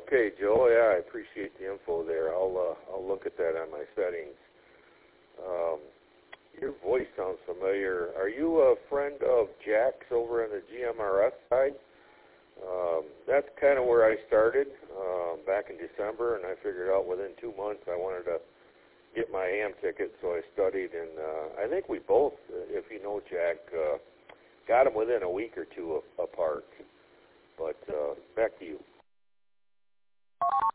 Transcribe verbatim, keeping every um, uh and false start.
Okay, Joe. Yeah, I appreciate the info there. I'll uh, I'll look at that on my settings. Um, your voice sounds familiar. Are you a friend of Jack's over on the G M R S side? Um, that's kind of where I started um, back in December, and I figured out within two months I wanted to get my A M ticket, so I studied, and uh, I think we both, if you know Jack, uh, got them within a week or two apart. But uh, back to you.